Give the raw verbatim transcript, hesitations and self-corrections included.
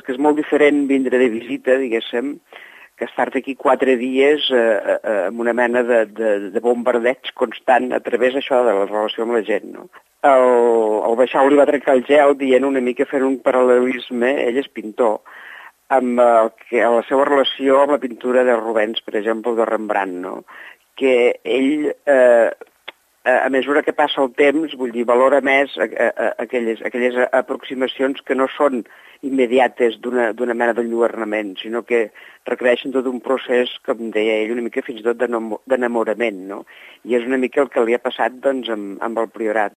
que és molt diferent vindre de visita, diguéssim, que estar aquí quatre dies eh, eh, amb una mena de, de, de bombardeig constant a través d'això de la relació amb la gent, no? El, el Baixau li va trencar el gel dient una mica, fent un paral·lelisme, ell és pintor, amb el, que, la seva relació amb la pintura de Rubens, per exemple, de Rembrandt, no? Que ell, eh, a mesura que passa el temps, vull dir, valora més a, a, a aquelles, aquelles aproximacions que no són immediates d'una mena d'enlluernament, sinó que requereixen tot un procés, com deia ell, una mica fins i tot d'enamorament, no? I és una mica el que li ha passat, doncs, amb, amb el Priorat.